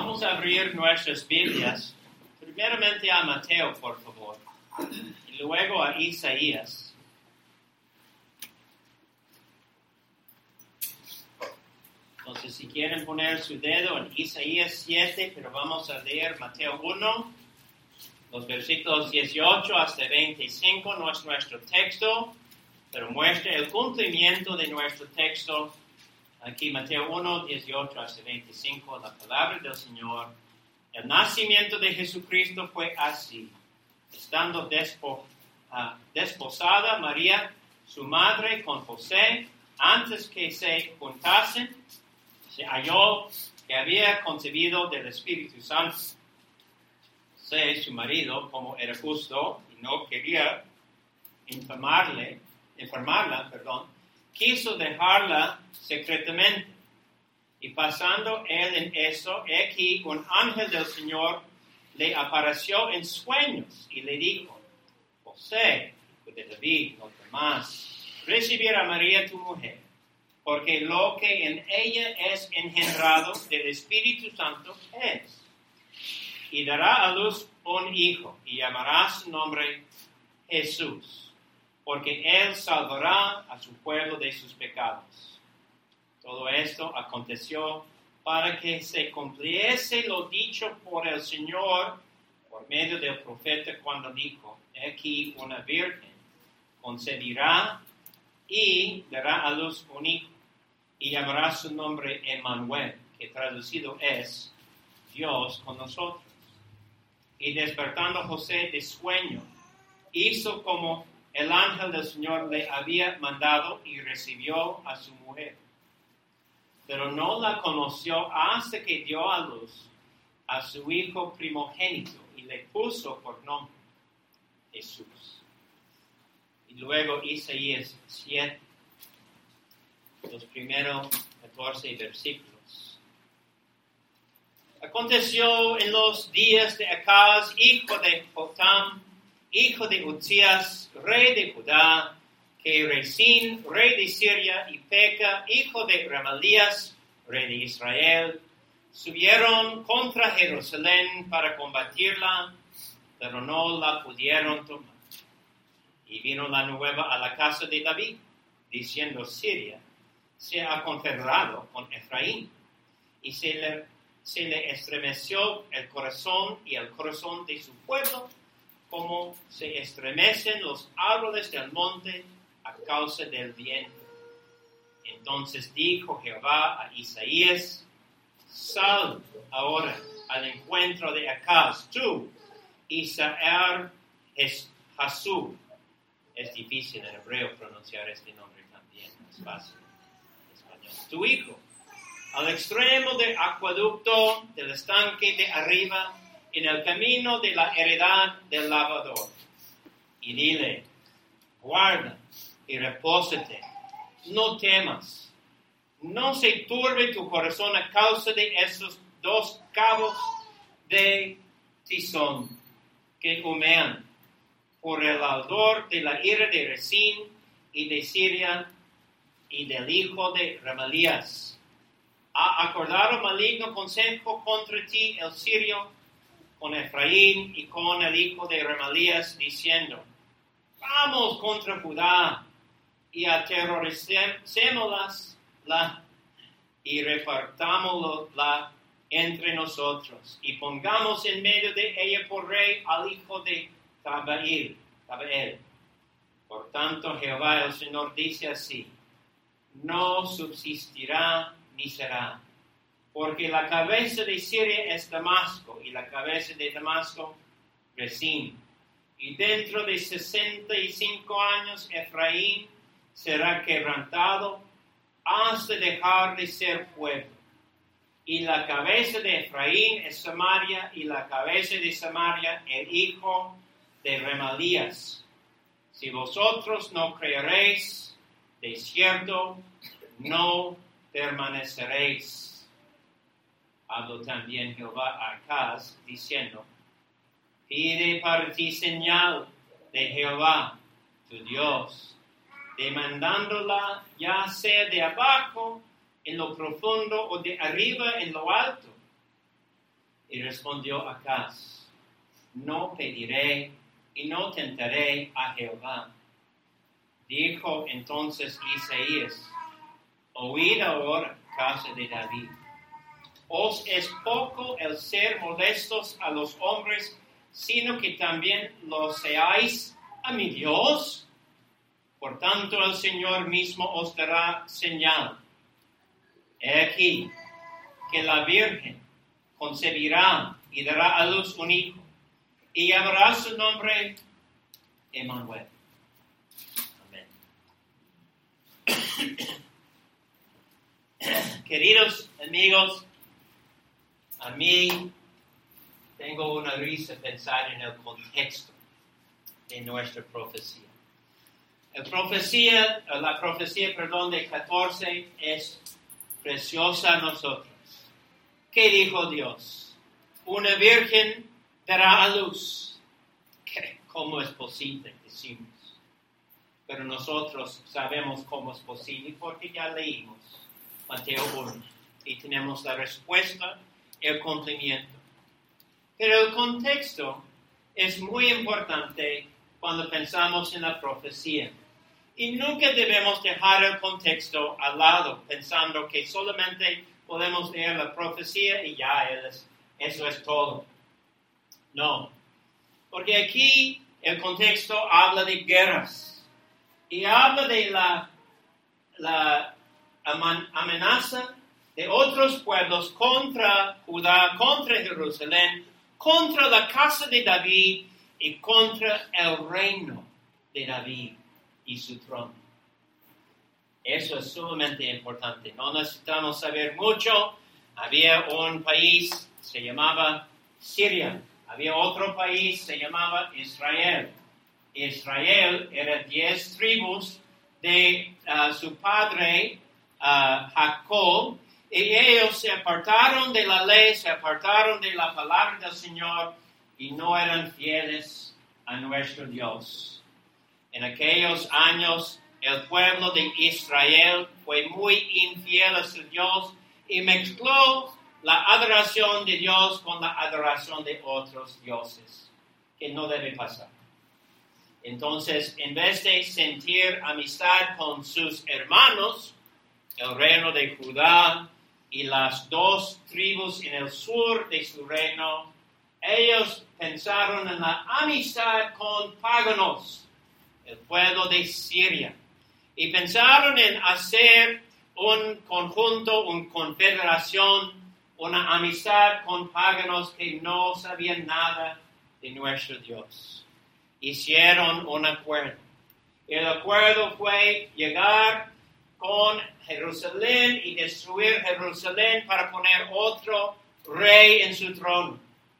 Vamos a abrir nuestras Biblias, primeramente a Mateo, por favor, y luego a Isaías. Entonces, si quieren poner su dedo en Isaías 7, pero vamos a leer Mateo 1, los versículos 18 hasta 25, no es nuestro texto, pero muestra el cumplimiento de nuestro texto. Aquí Mateo 1, 18 hasta 25, la palabra del Señor. El nacimiento de Jesucristo fue así. Estando desposada María, su madre, con José, antes que se juntasen, se halló que había concebido del Espíritu Santo. José, su marido, como era justo y no quería enfermarla, quiso dejarla secretamente. Y pasando él en eso, he aquí un ángel del Señor le apareció en sueños y le dijo: José, hijo de David, no temas recibir a María tu mujer, porque lo que en ella es engendrado del Espíritu Santo es. Y dará a luz un hijo, y llamará su nombre Jesús, porque él salvará a su pueblo de sus pecados. Todo esto aconteció para que se cumpliese lo dicho por el Señor por medio del profeta cuando dijo: He aquí una virgen concebirá y dará a luz un hijo, y llamará su nombre Emmanuel, que traducido es Dios con nosotros. Y despertando José de sueño, hizo como el ángel del Señor le había mandado y recibió a su mujer. Pero no la conoció hasta que dio a luz a su hijo primogénito y le puso por nombre Jesús. Y luego Isaías 7, los primeros 14 versículos. Aconteció en los días de Acaz, hijo de Jotam, hijo de Uzías, rey de Judá, que Rezín, rey de Siria, y Peca, hijo de Remalías, rey de Israel, subieron contra Jerusalén para combatirla, pero no la pudieron tomar. Y vino la nueva a la casa de David, diciendo: Siria se ha confederado con Efraín, y se le estremeció el corazón y el corazón de su pueblo, como se estremecen los árboles del monte a causa del viento. Entonces dijo Jehová a Isaías: Sal ahora al encuentro de Acaz, tú, Isaías Jasub. Es difícil en hebreo pronunciar este nombre también, es fácil en español. Tu hijo, al extremo del acueducto del estanque de arriba, en el camino de la heredad del lavador. Y dile: guarda y repósate, no temas, no se turbe tu corazón a causa de esos dos cabos de tizón que humean por el ardor de la ira de Rezín y de Siria y del hijo de Remalías. Ha acordado maligno consejo contra ti el sirio, con Efraín y con el hijo de Remalías, diciendo: vamos contra Judá y aterroricémosla y repartámosla entre nosotros, y pongamos en medio de ella por rey al hijo de Tabael. Por tanto, Jehová el Señor dice así: no subsistirá ni será, porque la cabeza de Siria es Damasco, y la cabeza de Damasco Rezín. Y dentro de 65 años Efraín será quebrantado hasta dejar de ser pueblo. Y la cabeza de Efraín es Samaria, y la cabeza de Samaria el hijo de Remalías. Si vosotros no creeréis, de cierto no permaneceréis. Habló también Jehová a Acaz, diciendo: pide para ti señal de Jehová, tu Dios, demandándola ya sea de abajo en lo profundo o de arriba en lo alto. Y respondió Acaz: no pediré y no tentaré a Jehová. Dijo entonces Isaías: oíd ahora, casa de David. ¿Os es poco el ser molestos a los hombres, sino que también lo seáis a mi Dios? Por tanto, el Señor mismo os dará señal. He aquí que la Virgen concebirá y dará a luz un hijo, y llamará su nombre Emmanuel. Amén. Queridos amigos, a mí tengo una risa pensar en el contexto de nuestra profecía. La profecía de 14 es preciosa a nosotros. ¿Qué dijo Dios? Una virgen dará a luz. ¿Cómo es posible? Decimos. Pero nosotros sabemos cómo es posible porque ya leímos Mateo 1 y tenemos la respuesta, el cumplimiento. Pero el contexto es muy importante cuando pensamos en la profecía. Y nunca debemos dejar el contexto al lado, pensando que solamente podemos leer la profecía y ya eso es todo. No, porque aquí el contexto habla de guerras y habla de la amenaza de otros pueblos contra Judá, contra Jerusalén, contra la casa de David y contra el reino de David y su trono. Eso es sumamente importante. No necesitamos saber mucho. Había un país, se llamaba Siria. Había otro país, se llamaba Israel. Israel era 10 tribus de su padre Jacob. Y ellos se apartaron de la ley, se apartaron de la palabra del Señor y no eran fieles a nuestro Dios. En aquellos años, el pueblo de Israel fue muy infiel a su Dios y mezcló la adoración de Dios con la adoración de otros dioses, que no debe pasar. Entonces, en vez de sentir amistad con sus hermanos, el reino de Judá y las 2 tribus en el sur de su reino, ellos pensaron en la amistad con paganos, el pueblo de Siria, y pensaron en hacer un conjunto, una confederación, una amistad con paganos que no sabían nada de nuestro Dios. Hicieron un acuerdo. El acuerdo fue llegar con Jerusalén y destruir Jerusalén para poner otro rey en su trono.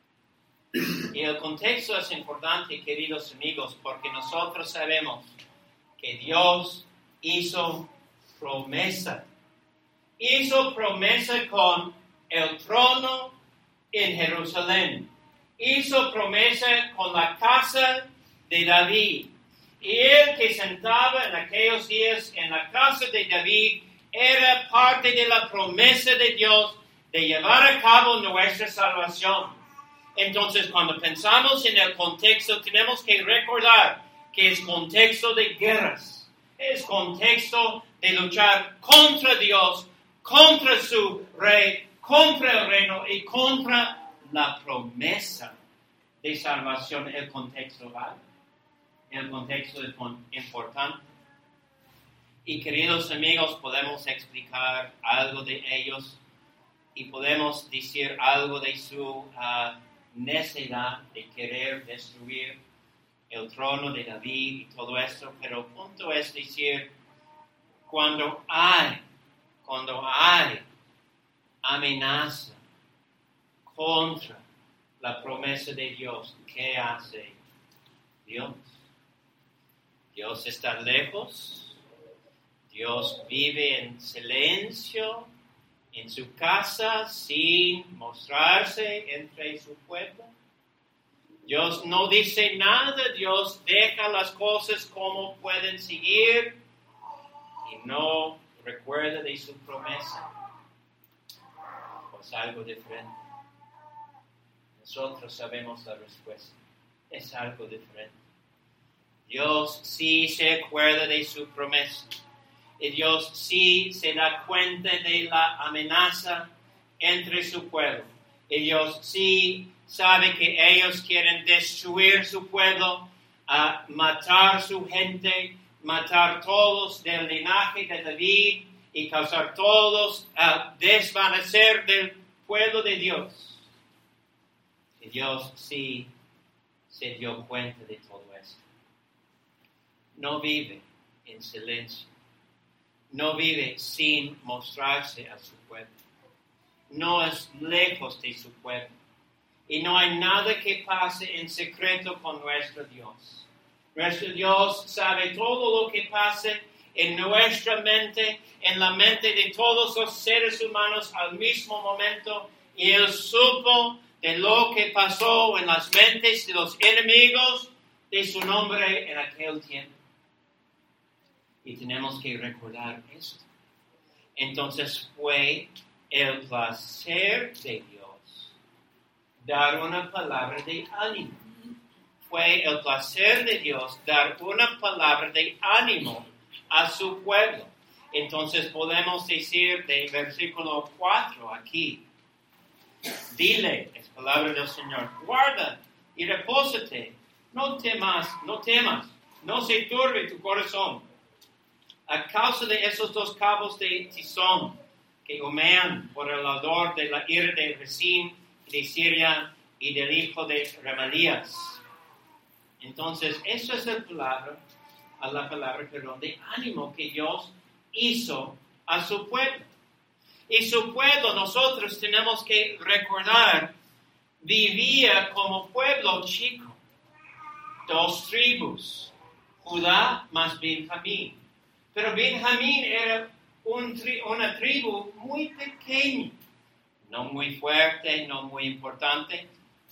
Y el contexto es importante, queridos amigos, porque nosotros sabemos que Dios hizo promesa. Hizo promesa con el trono en Jerusalén. Hizo promesa con la casa de David. Y él que sentaba en aquellos días en la casa de David era parte de la promesa de Dios de llevar a cabo nuestra salvación. Entonces, cuando pensamos en el contexto, tenemos que recordar que es contexto de guerras, es contexto de luchar contra Dios, contra su rey, contra el reino y contra la promesa de salvación. El contexto vale. El contexto es importante. Y queridos amigos, podemos explicar algo de ellos y podemos decir algo de su necesidad de querer destruir el trono de David y todo esto, pero el punto es decir, cuando hay amenaza contra la promesa de Dios, ¿qué hace Dios? Dios está lejos, Dios vive en silencio en su casa sin mostrarse entre su pueblo. Dios no dice nada, Dios deja las cosas como pueden seguir y no recuerda de su promesa. Pues algo diferente. Nosotros sabemos la respuesta. Es algo diferente. Dios sí se acuerda de su promesa. Y Dios sí se da cuenta de la amenaza entre su pueblo. Y Dios sí sabe que ellos quieren destruir su pueblo, matar su gente, matar todos del linaje de David y causar todos desvanecer del pueblo de Dios. Y Dios sí se dio cuenta de todo esto. No vive en silencio. No vive sin mostrarse a su pueblo. No es lejos de su pueblo. Y no hay nada que pase en secreto con nuestro Dios. Nuestro Dios sabe todo lo que pasa en nuestra mente, en la mente de todos los seres humanos al mismo momento. Y Él supo de lo que pasó en las mentes de los enemigos de su nombre en aquel tiempo. Y tenemos que recordar esto. Entonces fue el placer de Dios dar una palabra de ánimo. Fue el placer de Dios dar una palabra de ánimo a su pueblo. Entonces podemos decir de versículo 4 aquí. Dile, es palabra del Señor, guarda y repósate. No temas, no se turbe tu corazón. A causa de esos dos cabos de tizón que humean por el ardor de la ira de Rezín, de Siria y del hijo de Remalías. Entonces, eso es la palabra de ánimo que Dios hizo a su pueblo. Y su pueblo, nosotros tenemos que recordar, vivía como pueblo chico. 2 tribus, Judá más Benjamín. Pero Benjamín era una tribu muy pequeña, no muy fuerte, no muy importante.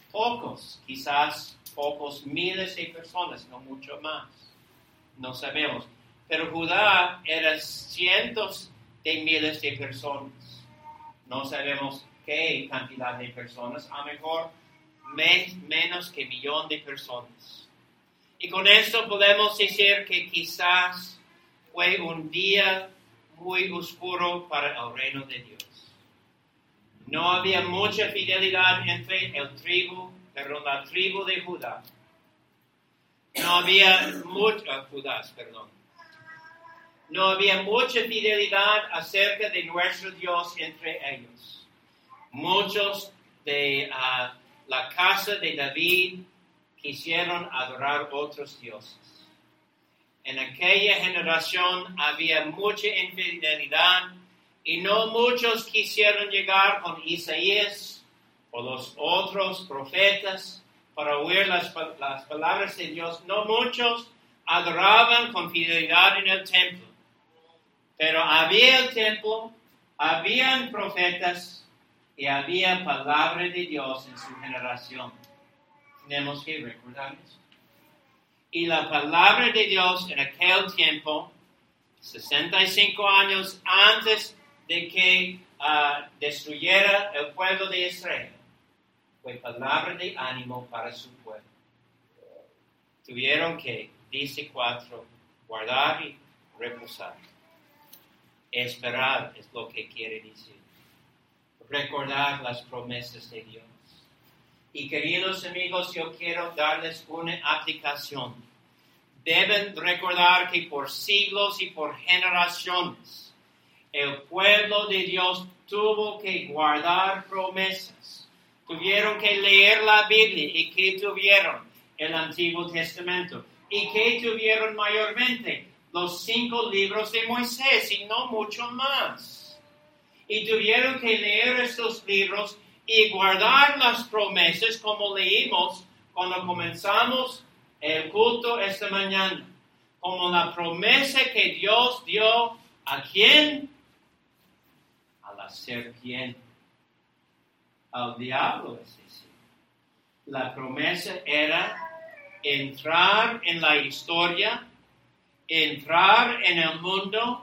Quizás pocos miles de personas, no mucho más. No sabemos. Pero Judá era cientos de miles de personas. No sabemos qué cantidad de personas, a lo mejor menos que 1 millón de personas. Y con esto podemos decir que quizás fue un día muy oscuro para el reino de Dios. No había mucha fidelidad entre la tribu de Judá. No había mucha fidelidad acerca de nuestro Dios entre ellos. Muchos de la casa de David quisieron adorar otros dioses. En aquella generación había mucha infidelidad y no muchos quisieron llegar con Isaías o los otros profetas para oír las palabras de Dios. No muchos adoraban con fidelidad en el templo. Pero había el templo, habían profetas y había palabra de Dios en su generación. Tenemos que recordar eso. Y la palabra de Dios en aquel tiempo, 65 años antes de que destruyera el pueblo de Israel, fue palabra de ánimo para su pueblo. Tuvieron que, dice 4, guardar y reposar. Esperar es lo que quiere decir. Recordar las promesas de Dios. Y queridos amigos, yo quiero darles una aplicación. Deben recordar que por siglos y por generaciones, el pueblo de Dios tuvo que guardar promesas. Tuvieron que leer la Biblia y que tuvieron el Antiguo Testamento. Y que tuvieron mayormente los 5 libros de Moisés y no mucho más. Y tuvieron que leer estos libros y guardar las promesas como leímos cuando comenzamos el culto esta mañana. Como la promesa que Dios dio a ¿quién? A la serpiente. Al diablo, es decir. La promesa era entrar en la historia, entrar en el mundo,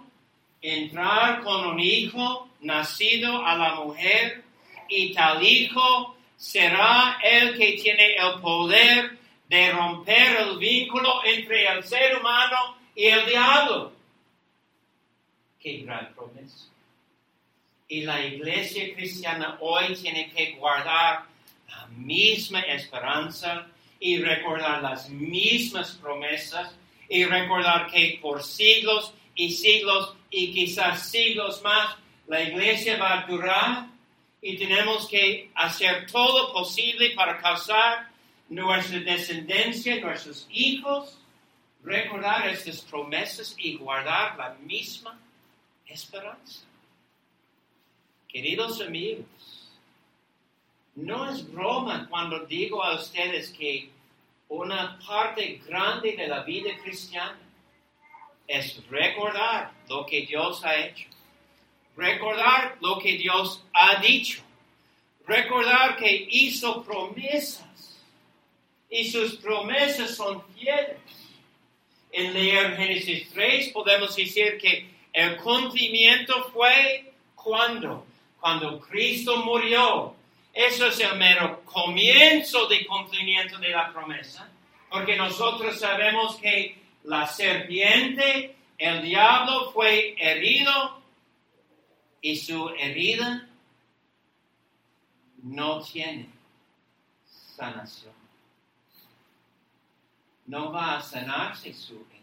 entrar con un hijo nacido a la mujer, y tal hijo será el que tiene el poder de romper el vínculo entre el ser humano y el diablo. ¡Qué gran promesa! Y la iglesia cristiana hoy tiene que guardar la misma esperanza y recordar las mismas promesas y recordar que por siglos y siglos y quizás siglos más la iglesia va a durar y tenemos que hacer todo posible para causar nuestra descendencia, nuestros hijos, recordar estas promesas y guardar la misma esperanza. Queridos amigos, no es broma cuando digo a ustedes que una parte grande de la vida cristiana es recordar lo que Dios ha hecho, recordar lo que Dios ha dicho, recordar que hizo promesas y sus promesas son fieles. En leer Génesis 3 podemos decir que el cumplimiento fue cuando Cristo murió. Eso es el mero comienzo del cumplimiento de la promesa, porque nosotros sabemos que la serpiente, el diablo, fue herido y su herida no tiene sanación. No va a sanarse su herida.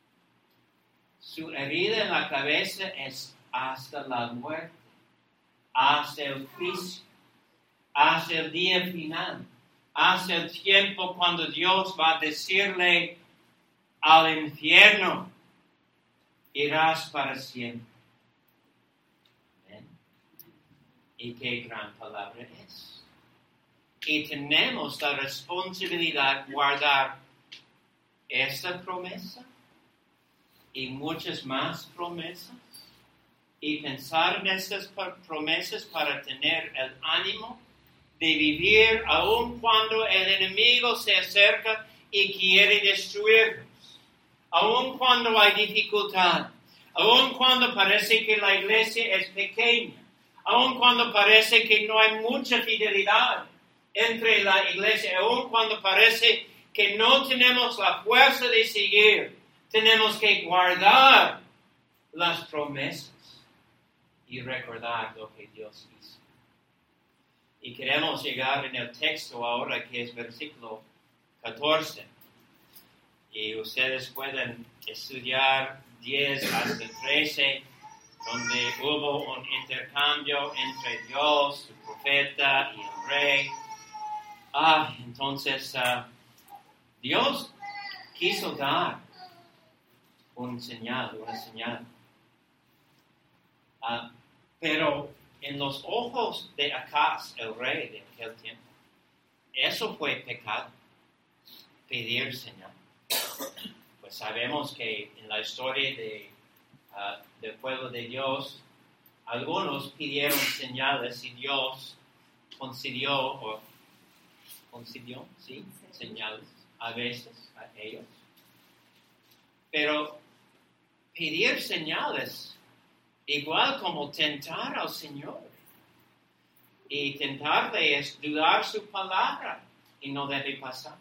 Su herida en la cabeza es hasta la muerte, hasta el juicio, hasta el día final, hasta el tiempo cuando Dios va a decirle al infierno, irás para siempre. ¿Ven? Y qué gran palabra es. Y tenemos la responsabilidad de guardar esta promesa y muchas más promesas y pensar en estas promesas para tener el ánimo de vivir aun cuando el enemigo se acerca y quiere destruirnos, aun cuando hay dificultad, aun cuando parece que la iglesia es pequeña, aun cuando parece que no hay mucha fidelidad entre la iglesia, aun cuando parece que no tenemos la fuerza de seguir, tenemos que guardar las promesas y recordar lo que Dios hizo. Y queremos llegar en el texto ahora, que es versículo 14. Y ustedes pueden estudiar 10 hasta 13, donde hubo un intercambio entre Dios, su profeta y el rey. Entonces, Dios quiso dar una señal. Pero en los ojos de Acaz, el rey de aquel tiempo, eso fue pecado, pedir señal. Pues sabemos que en la historia del pueblo de Dios, algunos pidieron señales y Dios concedió, señales a veces a ellos. Pero pedir señales, igual como tentar al Señor. Y tentarle es dudar su palabra y no debe pasar.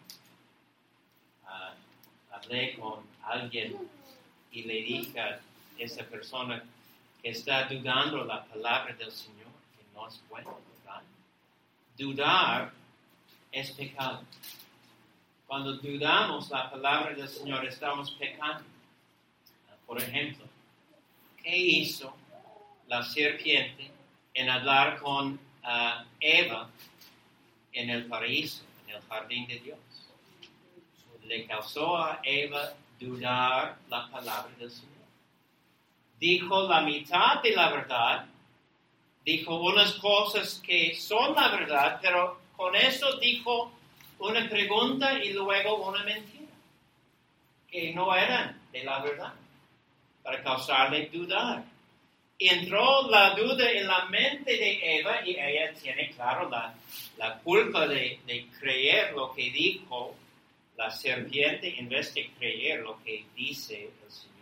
Hablé con alguien y le dije a esa persona que está dudando la palabra del Señor, que no es bueno, ¿verdad? Dudar es pecado. Cuando dudamos la palabra del Señor, estamos pecando. Por ejemplo, ¿qué hizo la serpiente en hablar con Eva en el paraíso, en el jardín de Dios? Le causó a Eva dudar la palabra del Señor. Dijo la mitad de la verdad, dijo unas cosas que son la verdad, pero con eso dijo una pregunta y luego una mentira, que no eran de la verdad, para causarle dudar. Entró la duda en la mente de Eva y ella tiene, claro, la culpa de creer lo que dijo la serpiente en vez de creer lo que dice el Señor.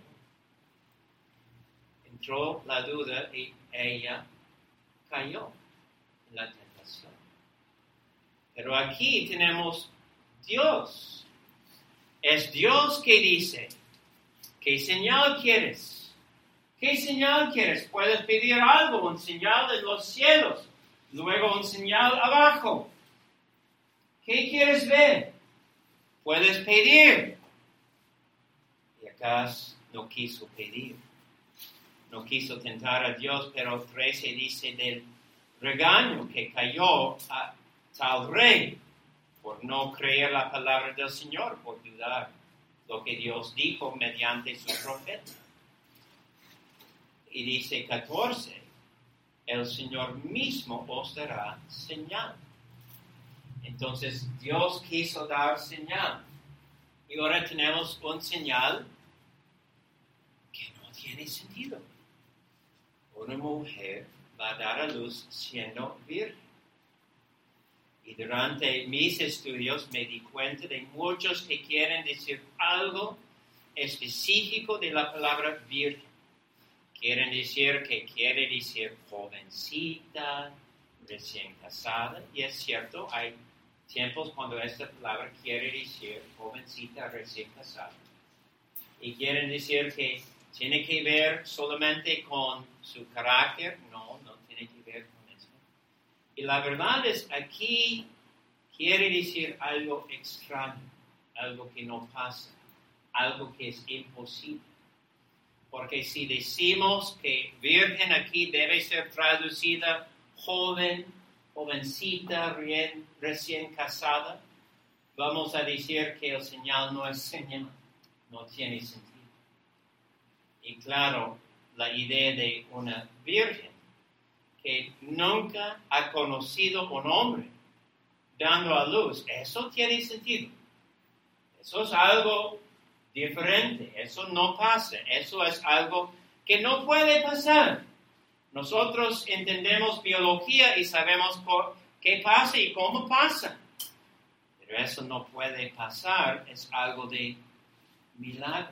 Entró la duda y ella cayó en la tentación. Pero aquí tenemos Dios. Es Dios que dice, ¿qué señal quieres? ¿Qué señal quieres? Puedes pedir algo, un señal en los cielos, luego un señal abajo. ¿Qué quieres ver? Puedes pedir. Y Acaz no quiso pedir. No quiso tentar a Dios, pero 13 dice del regaño que cayó a tal rey por no creer la palabra del Señor, por dudar lo que Dios dijo mediante su profeta. Y dice 14, el Señor mismo os dará señal. Entonces Dios quiso dar señal. Y ahora tenemos un señal que no tiene sentido. Una mujer va a dar a luz siendo virgen. Y durante mis estudios me di cuenta de muchos que quieren decir algo específico de la palabra virgen. Quieren decir que quiere decir jovencita, recién casada. Y es cierto, hay tiempos cuando esta palabra quiere decir jovencita, recién casada. Y quieren decir que tiene que ver solamente con su carácter. No tiene que ver con eso. Y la verdad es, aquí quiere decir algo extraño, algo que no pasa, algo que es imposible. Porque si decimos que virgen aquí debe ser traducida joven, jovencita, recién casada, vamos a decir que el señal no es señal, no tiene sentido. Y claro, la idea de una virgen que nunca ha conocido un hombre dando a luz, eso tiene sentido. Eso es algo diferente, eso no pasa, eso es algo que no puede pasar. Nosotros entendemos biología y sabemos qué pasa y cómo pasa, pero eso no puede pasar, es algo de milagro.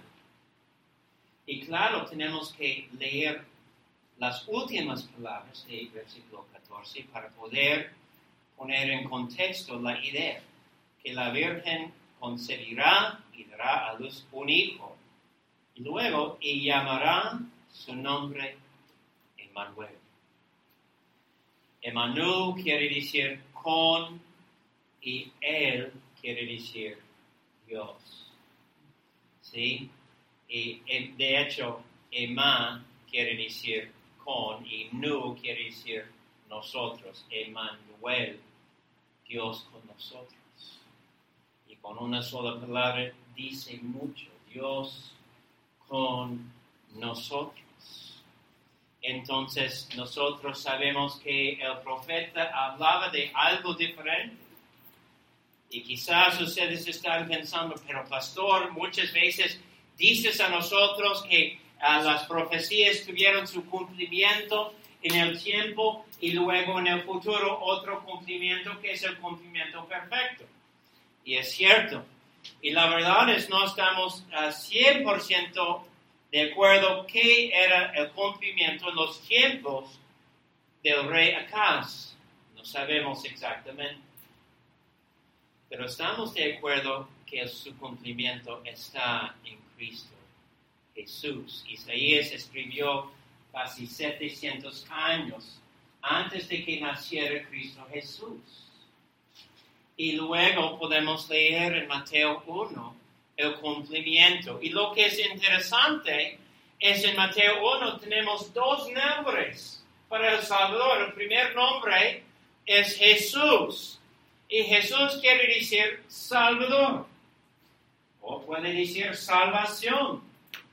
Y claro, tenemos que leer las últimas palabras del versículo 14 para poder poner en contexto la idea que la Virgen concebirá y dará a luz un hijo, y luego y llamará su nombre Emmanuel. Emmanuel quiere decir con, y él quiere decir Dios. ¿Sí? Y de hecho, Emma quiere decir con, y Nu quiere decir nosotros. Emmanuel, Dios con nosotros. Y con una sola palabra dice mucho, Dios con nosotros. Entonces nosotros sabemos que el profeta hablaba de algo diferente. Y quizás ustedes están pensando, pero pastor, muchas veces dices a nosotros que las profecías tuvieron su cumplimiento en el tiempo y luego en el futuro otro cumplimiento que es el cumplimiento perfecto. Y es cierto. Y la verdad es no estamos 100% de acuerdo qué era el cumplimiento en los tiempos del rey Acaz. No sabemos exactamente. Pero estamos de acuerdo que su cumplimiento está en Cristo Jesús. Isaías escribió casi 700 años antes de que naciera Cristo Jesús. Y luego podemos leer en Mateo 1 el cumplimiento. Y lo que es interesante es en Mateo 1 tenemos dos nombres para el Salvador. El primer nombre es Jesús. Y Jesús quiere decir Salvador. O puede decir salvación.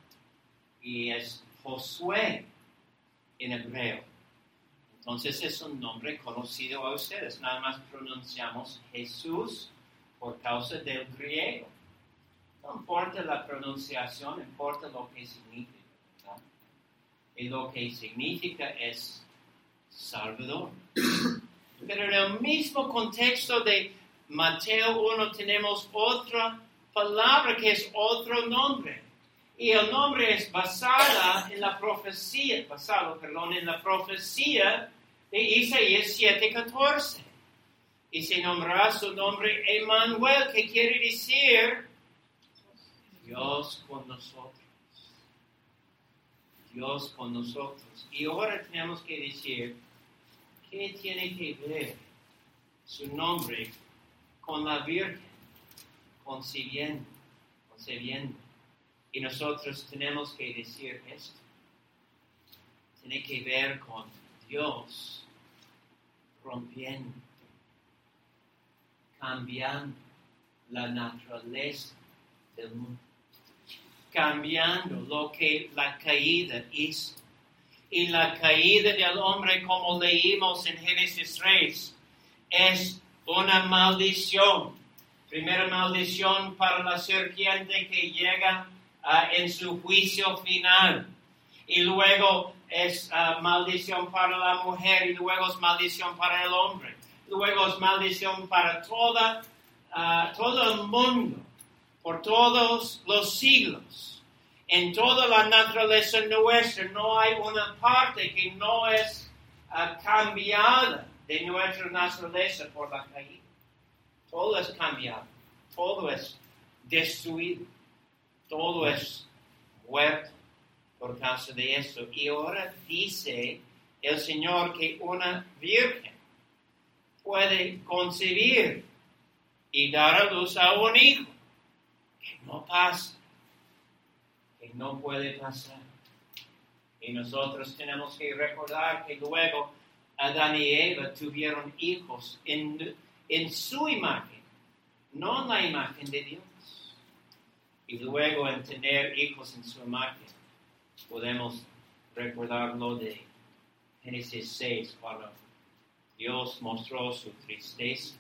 Y es Josué en hebreo. Entonces es un nombre conocido a ustedes. Nada más pronunciamos Jesús por causa del griego. No importa la pronunciación, importa lo que significa, ¿verdad? Y lo que significa es Salvador. Pero en el mismo contexto de Mateo 1 tenemos otra palabra que es otro nombre. Y el nombre es basado en la profecía de Isaías 7:14. y se nombrará su nombre Emmanuel, que quiere decir Dios con nosotros. Dios con nosotros. Y ahora tenemos que decir, ¿qué tiene que ver su nombre con la Virgen concibiendo? Y nosotros tenemos que decir esto. Tiene que ver con Dios rompiendo, cambiando la naturaleza del mundo, cambiando lo que la caída hizo. Y la caída del hombre, como leímos en Génesis 3, es una maldición. Primera maldición para la serpiente que llega en su juicio final. Y luego es maldición para la mujer, y luego es maldición para el hombre. Luego es maldición para todo el mundo, por todos los siglos. En toda la naturaleza nuestra no hay una parte que no es cambiada de nuestra naturaleza por la caída. Todo es cambiado, todo es destruido, todo es muerto por causa de eso. Y ahora dice el Señor que una virgen puede concebir y dar a luz a un hijo. Que no pasa, que no puede pasar. Y nosotros tenemos que recordar que luego Adán y Eva tuvieron hijos en su imagen, no en la imagen de Dios. Y luego en tener hijos en su imagen, podemos recordar lo de Génesis 6, cuando Dios mostró su tristeza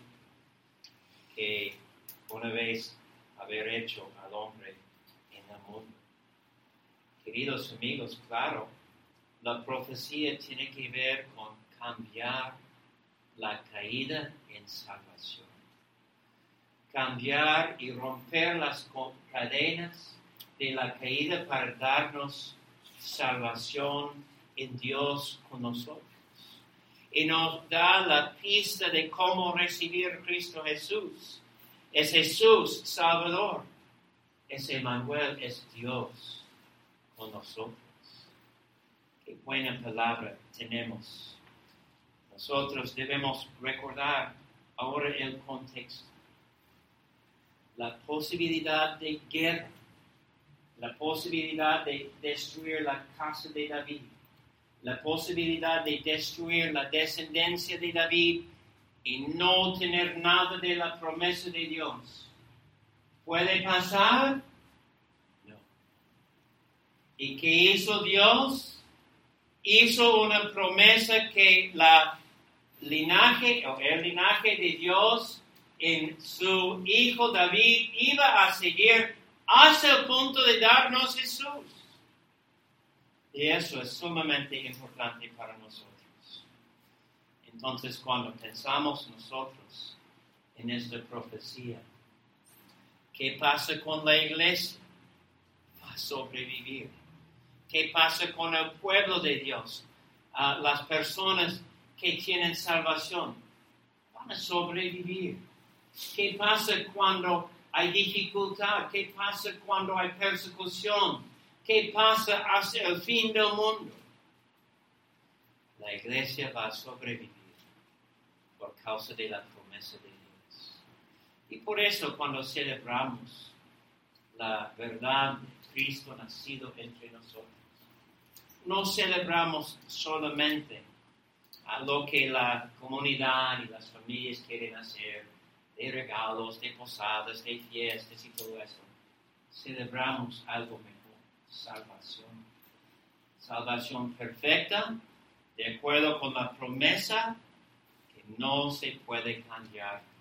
que una vez haber hecho al hombre en el mundo. Queridos amigos, claro, la profecía tiene que ver con cambiar la caída en salvación. Cambiar y romper las cadenas de la caída para darnos salvación en Dios con nosotros. Y nos da la pista de cómo recibir a Cristo Jesús. Es Jesús Salvador. Es Emmanuel, es Dios con nosotros. Qué buena palabra tenemos. Nosotros debemos recordar ahora el contexto. La posibilidad de guerra. La posibilidad de destruir la casa de David. La posibilidad de destruir la descendencia de David y no tener nada de la promesa de Dios. ¿Puede pasar? No. ¿Y qué hizo Dios? Hizo una promesa que el linaje de Dios en su hijo David iba a seguir hasta el punto de darnos Jesús. Y eso es sumamente importante para nosotros. Entonces, cuando pensamos nosotros en esta profecía, ¿qué pasa con la iglesia? Va a sobrevivir. ¿Qué pasa con el pueblo de Dios? Las personas que tienen salvación van a sobrevivir. ¿Qué pasa cuando hay dificultad? ¿Qué pasa cuando hay persecución? ¿Qué pasa hacia el fin del mundo? La iglesia va a sobrevivir por causa de la promesa de Dios. Y por eso cuando celebramos la verdad de Cristo nacido entre nosotros, no celebramos solamente a lo que la comunidad y las familias quieren hacer, de regalos, de posadas, de fiestas y todo eso. Celebramos algo mejor. Salvación. Salvación perfecta, de acuerdo con la promesa que no se puede cambiar